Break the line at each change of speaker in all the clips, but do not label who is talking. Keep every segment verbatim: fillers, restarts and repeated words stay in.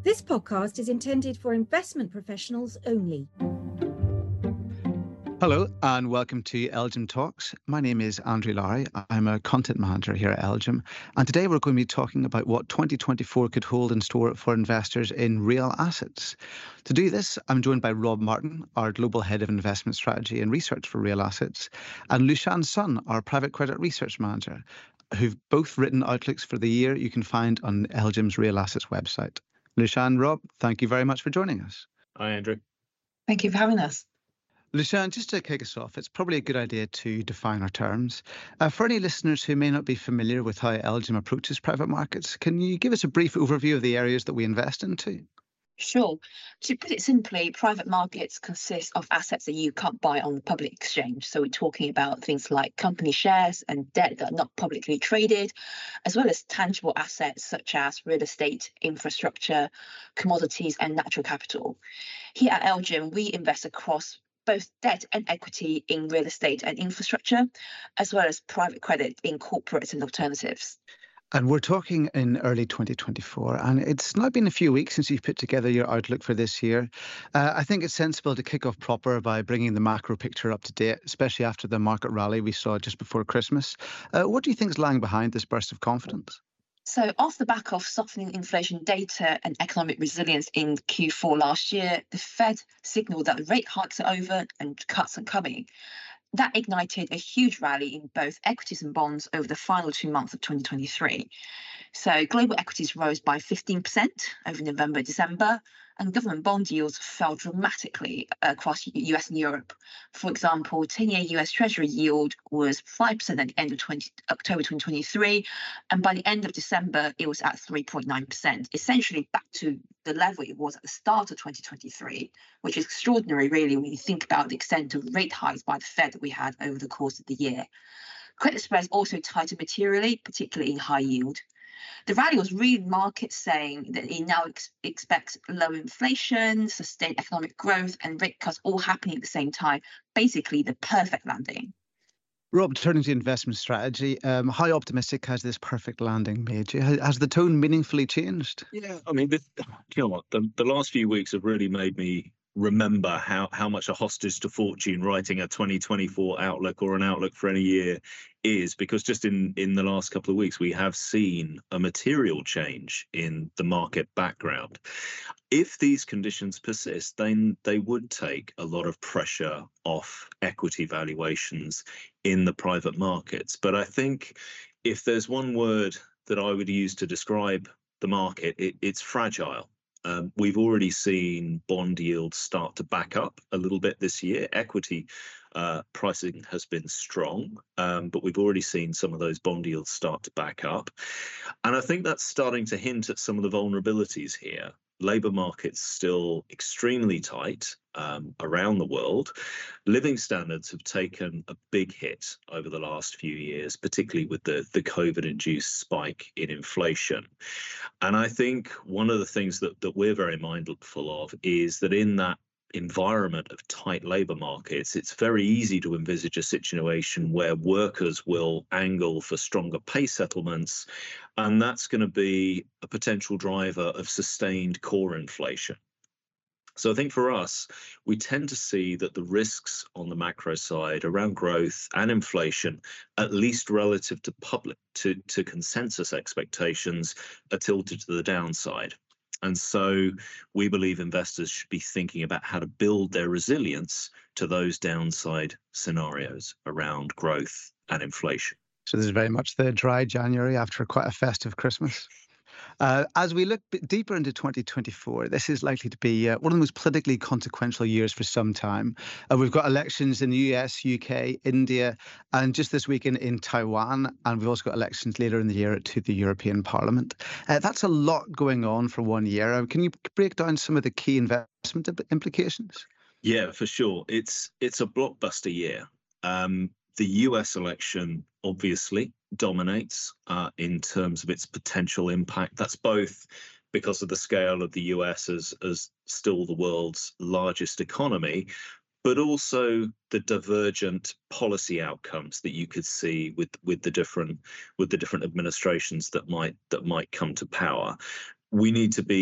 This podcast is intended for investment professionals only.
Hello and welcome to Elgin Talks. My name is Andrew Lowry. I'm a content manager here at Elgin. And today we're going to be talking about what twenty twenty-four could hold in store for investors in real assets. To do this, I'm joined by Rob Martin, our Global Head of Investment Strategy and Research for Real Assets, and Lushan Sun, our Private Credit Research Manager, who've both written outlooks for the year you can find on Elgin's Real Assets website. Lushan, Rob, thank you very much for joining us.
Hi, Andrew.
Thank you for having us.
Lushan, just to kick us off, it's probably a good idea to define our terms. Uh, for any listeners who may not be familiar with how Elgin approaches private markets, can you give us a brief overview of the areas that we invest into?
Sure. To put it simply, private markets consist of assets that you can't buy on the public exchange. So we're talking about things like company shares and debt that are not publicly traded, as well as tangible assets such as real estate, infrastructure, commodities, and natural capital. Here at Elgin, we invest across both debt and equity in real estate and infrastructure, as well as private credit in corporates and alternatives.
And we're talking in early twenty twenty-four, and it's now been a few weeks since you've put together your outlook for this year. Uh, I think it's sensible to kick off proper by bringing the macro picture up to date, especially after the market rally we saw just before Christmas. Uh, what do you think is lying behind this burst of confidence?
So off the back of softening inflation data and economic resilience in Q four last year, the Fed signaled that rate hikes are over and cuts are coming. That ignited a huge rally in both equities and bonds over the final two months of twenty twenty-three. So global equities rose by fifteen percent over November, December, and government bond yields fell dramatically across U S and Europe. For example, ten-year U S Treasury yield was five percent at the end of October twenty twenty-three, and by the end of December, it was at three point nine percent, essentially back to the level it was at the start of twenty twenty-three, which is extraordinary, really, when you think about the extent of rate hikes by the Fed that we had over the course of the year. Credit spreads also tightened materially, particularly in high yield. The rally was really markets saying that it now ex- expects low inflation, sustained economic growth, and rate cuts all happening at the same time, basically the perfect landing.
Rob, turning to investment strategy, um, how optimistic has this perfect landing made you? Has the tone meaningfully changed?
Yeah, I mean, this, you know what, the, the last few weeks have really made me remember how, how much a hostage to fortune writing a twenty twenty-four outlook or an outlook for any year is, because just in, in the last couple of weeks, we have seen a material change in the market background. If these conditions persist, then they would take a lot of pressure off equity valuations in the private markets. But I think if there's one word that I would use to describe the market, it, it's fragile. Um, we've already seen bond yields start to back up a little bit this year. Equity uh, pricing has been strong, um, but we've already seen some of those bond yields start to back up. And I think that's starting to hint at some of the vulnerabilities here. Labour market's still extremely tight um, around the world. Living standards have taken a big hit over the last few years, particularly with the, the COVID-induced spike in inflation. And I think one of the things that, that we're very mindful of is that in that environment of tight labour markets, it's very easy to envisage a situation where workers will angle for stronger pay settlements, and that's going to be a potential driver of sustained core inflation. So I think for us, we tend to see that the risks on the macro side around growth and inflation, at least relative to public, to, to consensus expectations, are tilted to the downside. And so we believe investors should be thinking about how to build their resilience to those downside scenarios around growth and inflation.
So this is very much the dry January after quite a festive Christmas. Uh, as we look deeper into twenty twenty-four, this is likely to be uh, one of the most politically consequential years for some time. Uh, we've got elections in the U S, U K, India, and just this weekend in Taiwan. And we've also got elections later in the year to the European Parliament. Uh, that's a lot going on for one year. Uh, can you break down some of the key investment implications?
Yeah, for sure. It's it's a blockbuster year. Um, the U S election, obviously, dominates uh, in terms of its potential impact. That's both because of the scale of the U S as, as still the world's largest economy, but also the divergent policy outcomes that you could see with with the different with the different administrations that might that might come to power. We need to be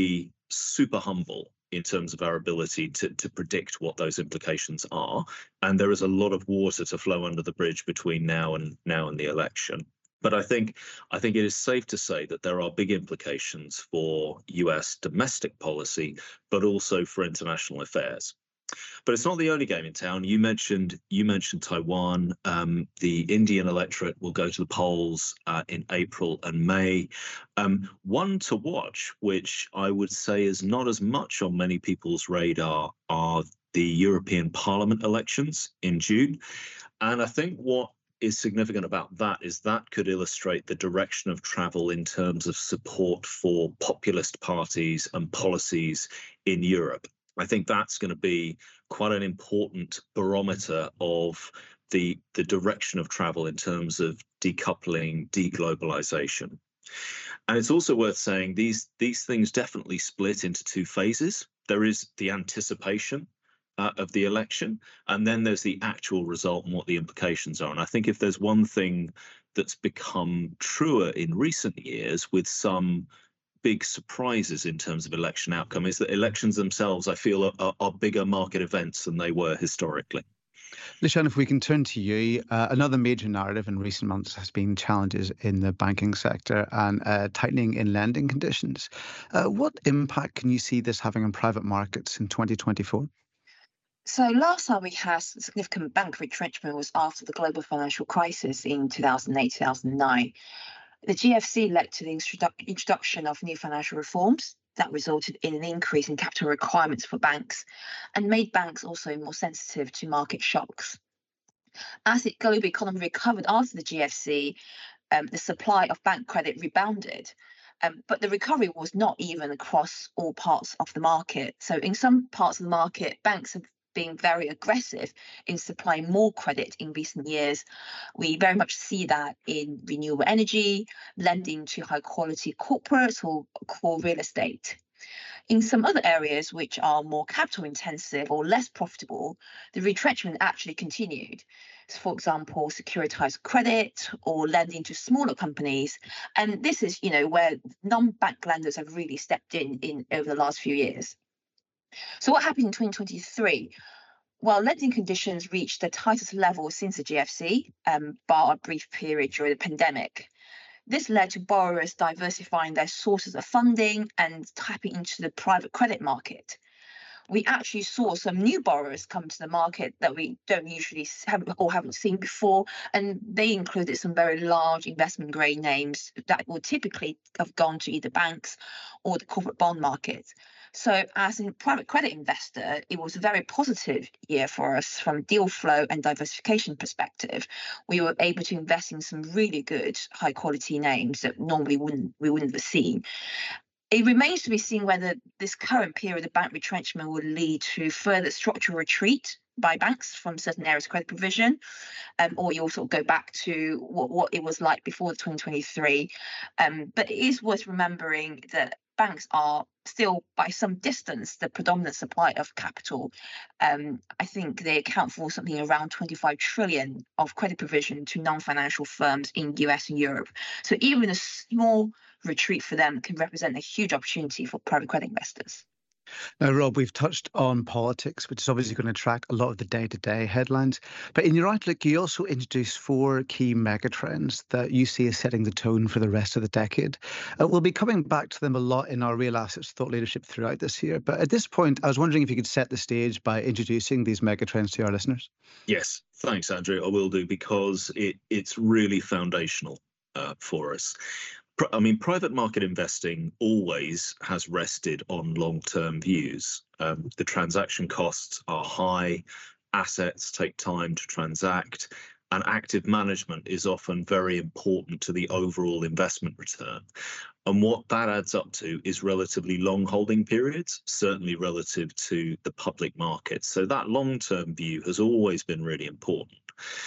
super humble in terms of our ability to, to predict what those implications are. And there is a lot of water to flow under the bridge between now and now and the election. But I think I think it is safe to say that there are big implications for U S domestic policy, but also for international affairs. But it's not the only game in town. You mentioned you mentioned Taiwan. Um, the Indian electorate will go to the polls uh, in April and May. Um, one to watch, which I would say is not as much on many people's radar, are the European Parliament elections in June. And I think what is significant about that is that could illustrate the direction of travel in terms of support for populist parties and policies in Europe. I think that's going to be quite an important barometer of the, the direction of travel in terms of decoupling, deglobalization. And it's also worth saying these, these things definitely split into two phases. There is the anticipation uh, of the election, and then there's the actual result and what the implications are. And I think if there's one thing that's become truer in recent years with some big surprises in terms of election outcome is that elections themselves, I feel, are, are bigger market events than they were historically.
Lushan, if we can turn to you, uh, another major narrative in recent months has been challenges in the banking sector and uh, tightening in lending conditions. Uh, what impact can you see this having on private markets in twenty twenty-four?
So last time we had significant bank retrenchment was after the global financial crisis in two thousand eight, two thousand nine. The G F C led to the introduction of new financial reforms that resulted in an increase in capital requirements for banks and made banks also more sensitive to market shocks. As the global economy recovered after the G F C, um, the supply of bank credit rebounded. Um, but the recovery was not even across all parts of the market. So in some parts of the market, banks have been very aggressive in supplying more credit in recent years. We very much see that in renewable energy, lending to high quality corporates or core real estate. In some other areas which are more capital intensive or less profitable, the retrenchment actually continued. So for example, securitized credit or lending to smaller companies. And this is, you know, where non-bank lenders have really stepped in, in over the last few years. So what happened in twenty twenty-three? Well, lending conditions reached the tightest level since the G F C, um, bar a brief period during the pandemic. This led to borrowers diversifying their sources of funding and tapping into the private credit market. We actually saw some new borrowers come to the market that we don't usually have or haven't seen before, and they included some very large investment grade names that would typically have gone to either banks or the corporate bond market. So as a private credit investor, it was a very positive year for us from deal flow and diversification perspective. We were able to invest in some really good high quality names that normally wouldn't we wouldn't have seen. It remains to be seen whether this current period of bank retrenchment will lead to further structural retreat by banks from certain areas of credit provision, um, or you also go back to what, what it was like before twenty twenty-three. Um, but it is worth remembering that banks are still, by some distance, the predominant supply of capital. Um, I think they account for something around twenty-five trillion of credit provision to non-financial firms in U S and Europe. So even a small retreat for them can represent a huge opportunity for private credit investors.
Now, Rob, we've touched on politics, which is obviously going to track a lot of the day-to-day headlines. But in your outlook, you also introduced four key megatrends that you see as setting the tone for the rest of the decade. Uh, we'll be coming back to them a lot in our Real Assets Thought Leadership throughout this year. But at this point, I was wondering if you could set the stage by introducing these megatrends to our listeners.
Yes, thanks, Andrew. I will do, because it, it's really foundational uh, for us. I mean, private market investing always has rested on long-term views. Um, the transaction costs are high, assets take time to transact, and active management is often very important to the overall investment return. And what that adds up to is relatively long holding periods, certainly relative to the public markets. So that long-term view has always been really important.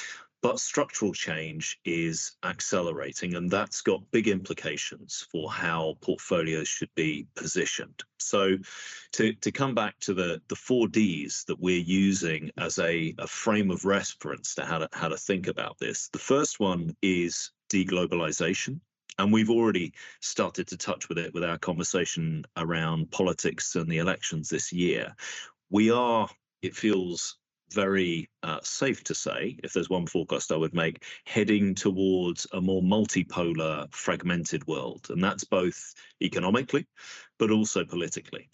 But structural change is accelerating, and that's got big implications for how portfolios should be positioned. So to, to come back to the, the four Ds that we're using as a, a frame of reference to how to, how to think about this, the first one is deglobalization. And we've already started to touch with it with our conversation around politics and the elections this year. We are, it feels very uh, safe to say, if there's one forecast I would make, heading towards a more multipolar, fragmented world. And that's both economically, but also politically.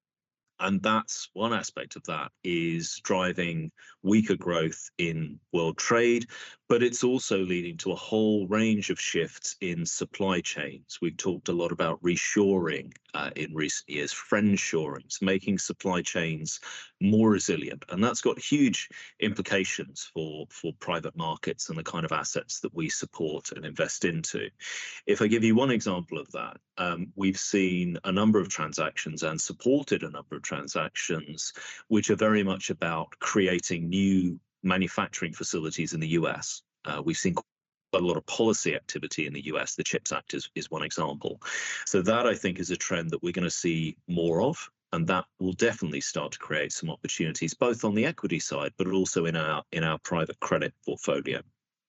And that's one aspect of that is driving weaker growth in world trade, but it's also leading to a whole range of shifts in supply chains. We've talked a lot about reshoring uh, in recent years, friendshoring, making supply chains more resilient. And that's got huge implications for, for private markets and the kind of assets that we support and invest into. If I give you one example of that, um, we've seen a number of transactions and supported a number of transactions which are very much about creating new manufacturing facilities in the U S. Uh, we've seen quite a lot of policy activity in the U S. The CHIPS Act is, is one example. So that, I think, is a trend that we're going to see more of, and that will definitely start to create some opportunities, both on the equity side, but also in our in our private credit portfolio.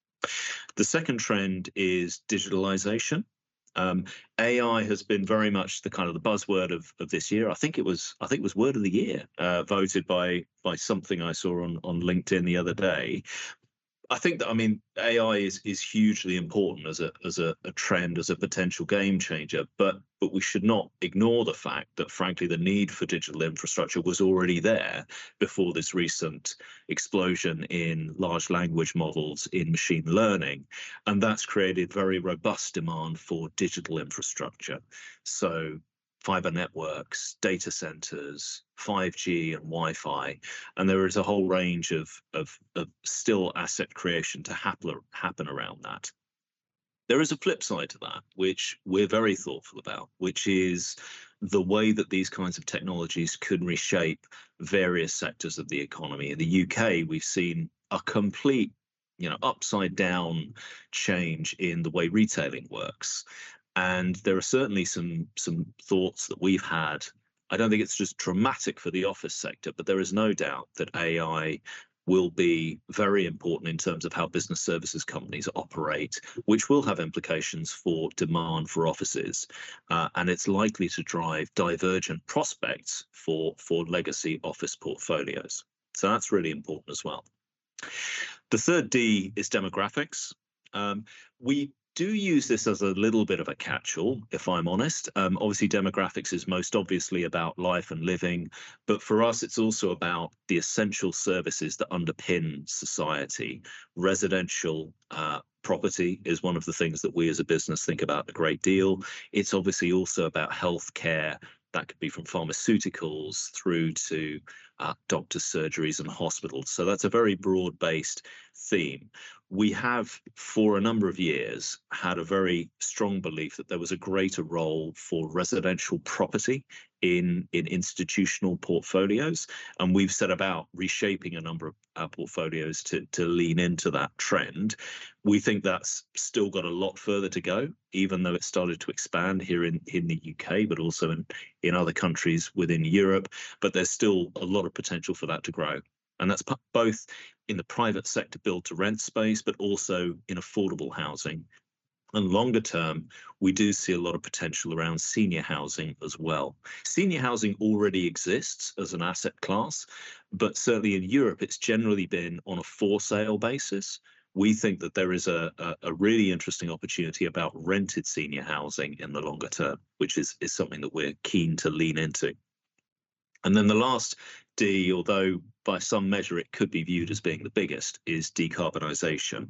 The second trend is digitalization. Um, A I has been very much the kind of the buzzword of, of this year. I think it was I think it was word of the year, uh, voted by by something I saw on on LinkedIn the other day. I think that, I mean, A I is is hugely important as a as a, a trend, as a potential game changer, but but we should not ignore the fact that, frankly, the need for digital infrastructure was already there before this recent explosion in large language models in machine learning, and that's created very robust demand for digital infrastructure. So fiber networks, data centers, five G and Wi-Fi, and there is a whole range of, of, of still asset creation to happen, happen around that. There is a flip side to that, which we're very thoughtful about, which is the way that these kinds of technologies could reshape various sectors of the economy. In the U K, we've seen a complete, you know, upside down change in the way retailing works. And there are certainly some some thoughts that we've had. I don't think it's just dramatic for the office sector, but there is no doubt that A I will be very important in terms of how business services companies operate, which will have implications for demand for offices. Uh, and it's likely to drive divergent prospects for, for legacy office portfolios. So that's really important as well. The third D is demographics. Um, we do use this as a little bit of a catch-all, if I'm honest. Um, obviously, demographics is most obviously about life and living, but for us, it's also about the essential services that underpin society. Residential uh, property is one of the things that we as a business think about a great deal. It's obviously also about healthcare. That could be from pharmaceuticals through to uh, doctors' surgeries and hospitals. So that's a very broad-based theme. We have, for a number of years, had a very strong belief that there was a greater role for residential property in, in institutional portfolios. And we've set about reshaping a number of our portfolios to, to lean into that trend. We think that's still got a lot further to go, even though it started to expand here in, in the U K, but also in, in other countries within Europe. But there's still a lot of potential for that to grow. And that's both in the private sector build to rent space, but also in affordable housing. And longer term, we do see a lot of potential around senior housing as well. Senior housing already exists as an asset class, but certainly in Europe, it's generally been on a for sale basis. We think that there is a, a, a really interesting opportunity about rented senior housing in the longer term, which is, is something that we're keen to lean into. And then the last D, although by some measure it could be viewed as being the biggest, is decarbonisation.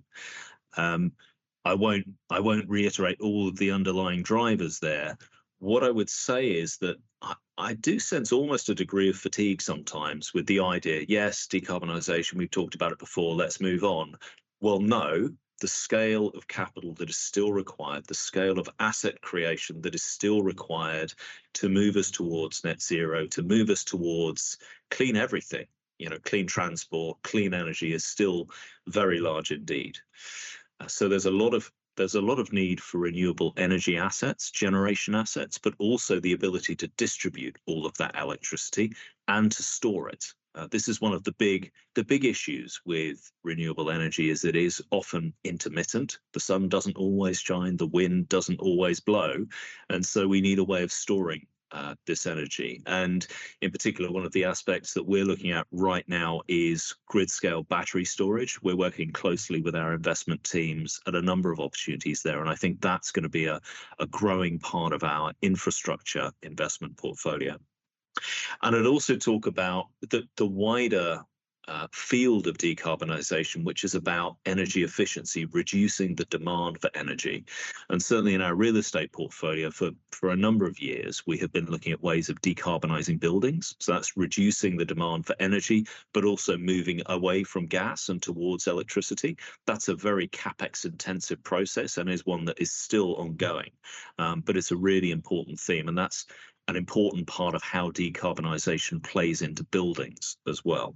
Um, I won't I won't reiterate all of the underlying drivers there. What I would say is that I, I do sense almost a degree of fatigue sometimes with the idea, yes, decarbonisation, we've talked about it before, let's move on. Well, no, the scale of capital that is still required, the scale of asset creation that is still required to move us towards net zero, to move us towards clean everything, you know, clean transport, clean energy is still very large indeed. Uh, so there's a lot of there's a lot of need for renewable energy assets, generation assets, but also the ability to distribute all of that electricity and to store it. Uh, this is one of the big the big issues with renewable energy is it is often intermittent. The sun doesn't always shine, the wind doesn't always blow, and so we need a way of storing uh, this energy. And in particular, one of the aspects that we're looking at right now is grid-scale battery storage. We're working closely with our investment teams at a number of opportunities there, and I think that's going to be a, a growing part of our infrastructure investment portfolio. And I'd also talk about the, the wider uh, field of decarbonisation, which is about energy efficiency, reducing the demand for energy. And certainly in our real estate portfolio, for, for a number of years, we have been looking at ways of decarbonising buildings. So that's reducing the demand for energy, but also moving away from gas and towards electricity. That's a very capex intensive process and is one that is still ongoing. Um, but it's a really important theme. And that's an important part of how decarbonisation plays into buildings as well.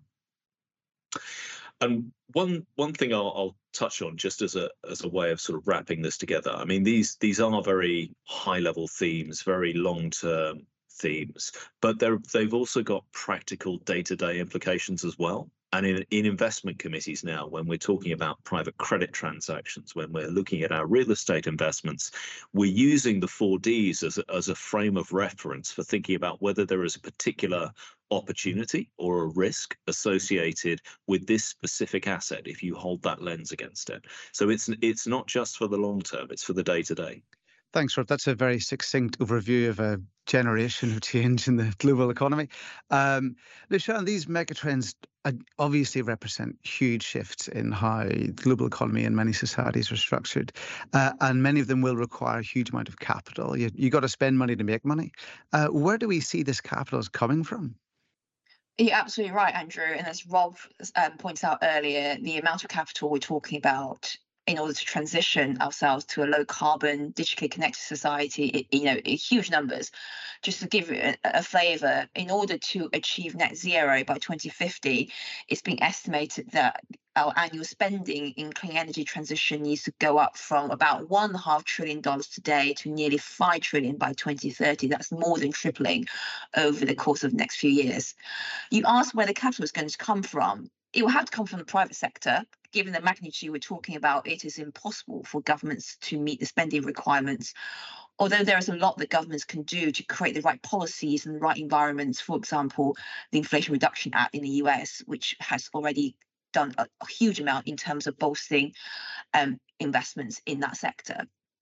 And one one thing I'll, I'll touch on just as a as a way of sort of wrapping this together. I mean, these these are very high level themes, very long term themes, but they're they've also got practical day to day implications as well. And in, in investment committees now, when we're talking about private credit transactions, when we're looking at our real estate investments, we're using the four Ds as a, as a frame of reference for thinking about whether there is a particular opportunity or a risk associated with this specific asset if you hold that lens against it. So it's it's not just for the long term, it's for the day to day.
Thanks, Rob. That's a very succinct overview of a generation of change in the global economy. Um, Lushan, these megatrends obviously represent huge shifts in how the global economy and many societies are structured, uh, and many of them will require a huge amount of capital. You you got to spend money to make money. Uh, where do we see this capital is coming from?
You're absolutely right, Andrew. And as Rob um, points out earlier, the amount of capital we're talking about in order to transition ourselves to a low carbon, digitally connected society, it, you know, huge numbers. Just to give you a, a flavour, in order to achieve net zero by twenty fifty, it's been estimated that our annual spending in clean energy transition needs to go up from about one and a half trillion dollars today to nearly five trillion by twenty thirty. That's more than tripling over the course of the next few years. You asked where the capital is going to come from. It will have to come from the private sector. Given the magnitude we're talking about, it is impossible for governments to meet the spending requirements. Although there is a lot that governments can do to create the right policies and the right environments, for example, the Inflation Reduction Act in the U S, which has already done a, a huge amount in terms of bolstering um, investments in that sector.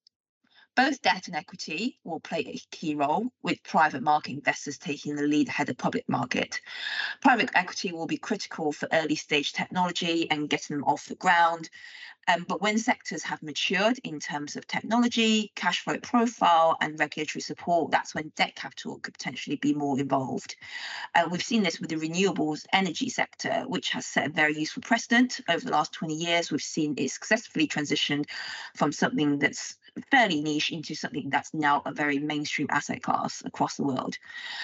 Both debt and equity will play a key role, with private market investors taking the lead ahead of public market. Private equity will be critical for early stage technology and getting them off the ground. Um, but when sectors have matured in terms of technology, cash flow profile, and regulatory support, that's when debt capital could potentially be more involved. Uh, we've seen this with the renewables energy sector, which has set a very useful precedent. Over the last twenty years, we've seen it successfully transitioned from something that's fairly niche into something that's now a very mainstream asset class across the world.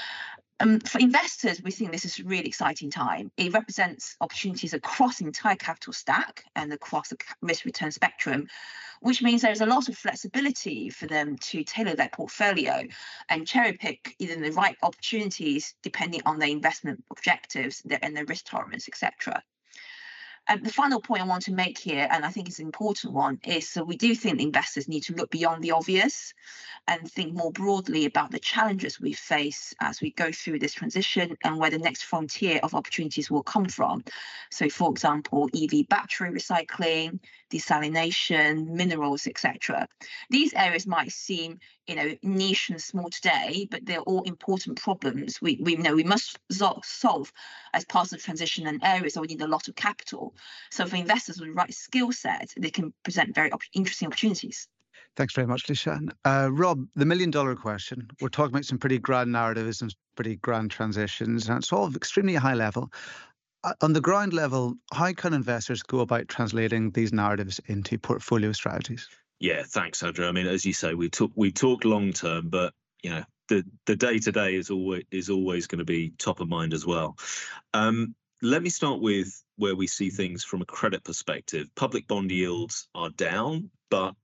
Um, for investors, we think this is a really exciting time. It represents opportunities across the entire capital stack and across the risk return spectrum, which means there's a lot of flexibility for them to tailor their portfolio and cherry pick either the right opportunities depending on their investment objectives and their risk tolerance, et cetera. And the final point I want to make here, and I think it's an important one, is that we do think investors need to look beyond the obvious and think more broadly about the challenges we face as we go through this transition and where the next frontier of opportunities will come from. So, for example, E V battery recycling, desalination, minerals, et cetera. These areas might seem, you know, niche and small today, but they're all important problems we, we know we must solve as part of the transition, and areas that we need a lot of capital. So for investors with the right skill set, they can present very op- interesting opportunities.
Thanks very much, Lushan. Uh, Rob, the million dollar question. We're talking about some pretty grand narratives and pretty grand transitions, and it's all extremely high level. Uh, on the ground level, how can investors go about translating these narratives into portfolio strategies?
Yeah, thanks, Andrew. I mean, as you say, we talk we talk long term, but you know, the the day to day is always is always going to be top of mind as well. Um, let me start with where we see things from a credit perspective. Public bond yields are down, but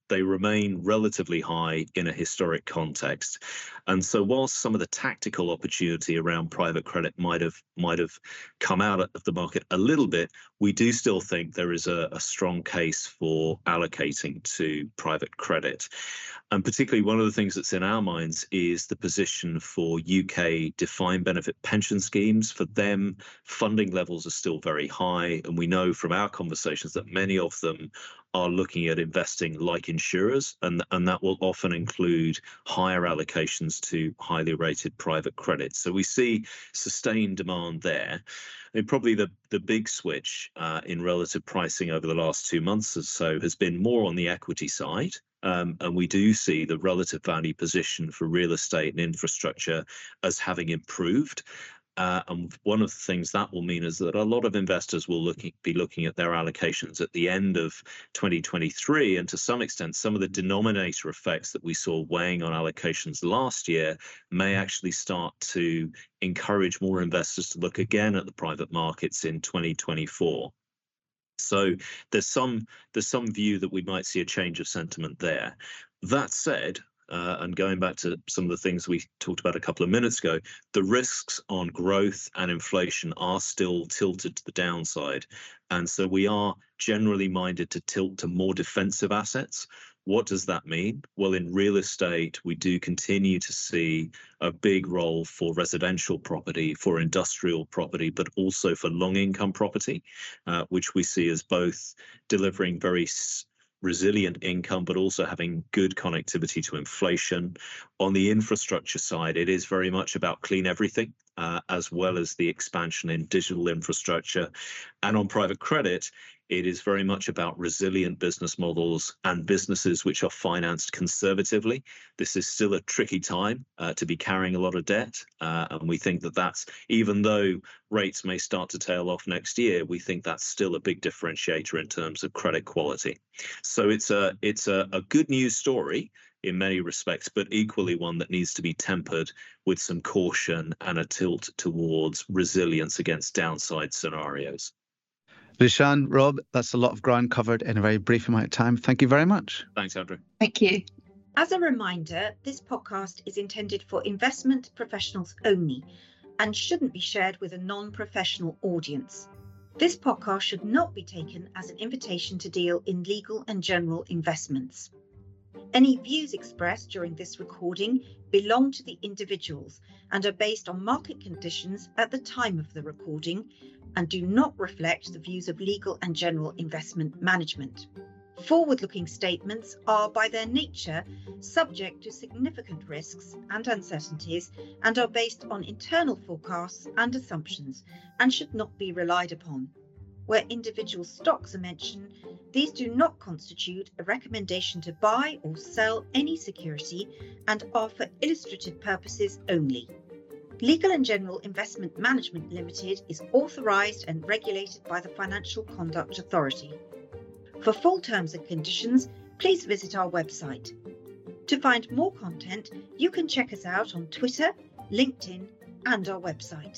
they remain relatively high in a historic context. And so whilst some of the tactical opportunity around private credit might have might have come out of the market a little bit, we do still think there is a, a strong case for allocating to private credit. And particularly one of the things that's in our minds is the position for U K defined benefit pension schemes. For them, funding levels are still very high. And we know from our conversations that many of them are looking at investing like insurers, and, and that will often include higher allocations to highly rated private credit. So we see sustained demand there. And probably the, the big switch uh, in relative pricing over the last two months or so has been more on the equity side. Um, and we do see the relative value position for real estate and infrastructure as having improved. Uh, and one of the things that will mean is that a lot of investors will look, be looking at their allocations at the end of twenty twenty-three. And to some extent, some of the denominator effects that we saw weighing on allocations last year may actually start to encourage more investors to look again at the private markets in twenty twenty-four. So there's some there's some view that we might see a change of sentiment there. That said, Uh, and going back to some of the things we talked about a couple of minutes ago, the risks on growth and inflation are still tilted to the downside. And so we are generally minded to tilt to more defensive assets. What does that mean? Well, in real estate, we do continue to see a big role for residential property, for industrial property, but also for long income property, uh, which we see as both delivering very resilient income, but also having good connectivity to inflation. On the infrastructure side, it is very much about clean everything, uh, as well as the expansion in digital infrastructure. And on private credit, it is very much about resilient business models and businesses which are financed conservatively. This is still a tricky time uh, to be carrying a lot of debt. Uh, and we think that that's, even though rates may start to tail off next year, we think that's still a big differentiator in terms of credit quality. So it's a, it's a, a good news story in many respects, but equally one that needs to be tempered with some caution and a tilt towards resilience against downside scenarios.
Rusheen, Rob, that's a lot of ground covered in a very brief amount of time. Thank you very much.
Thanks, Andrew.
Thank you.
As a reminder, this podcast is intended for investment professionals only and shouldn't be shared with a non-professional audience. This podcast should not be taken as an invitation to deal in legal and general investments. Any views expressed during this recording belong to the individuals and are based on market conditions at the time of the recording and do not reflect the views of legal and general investment management. Forward-looking statements are by their nature subject to significant risks and uncertainties and are based on internal forecasts and assumptions and should not be relied upon. Where individual stocks are mentioned, these do not constitute a recommendation to buy or sell any security and are for illustrative purposes only. Legal and General Investment Management Limited is authorised and regulated by the Financial Conduct Authority. For full terms and conditions, please visit our website. To find more content, you can check us out on Twitter, LinkedIn, and our website.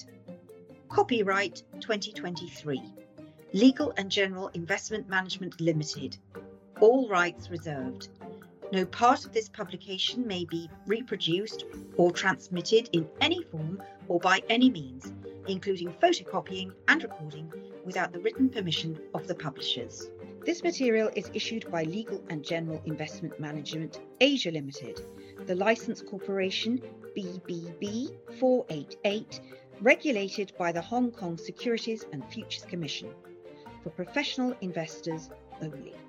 Copyright twenty twenty-three. Legal and General Investment Management Limited. All rights reserved. No part of this publication may be reproduced or transmitted in any form or by any means, including photocopying and recording, without the written permission of the publishers. This material is issued by Legal and General Investment Management Asia Limited, the Licensed Corporation B B B four eighty-eight, regulated by the Hong Kong Securities and Futures Commission, for professional investors only.